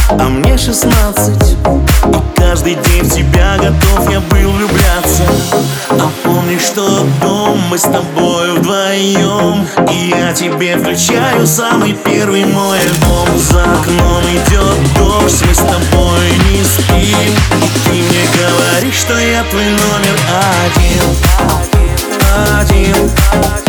а мне 16. И каждый день в тебя готов я был влюбляться. А помнишь тот дом, мы с тобой вдвоем, и я тебе включаю самый первый мой альбом. За окном идет дождь, мы с тобой не спим, и ты мне говоришь, что я твой номер один.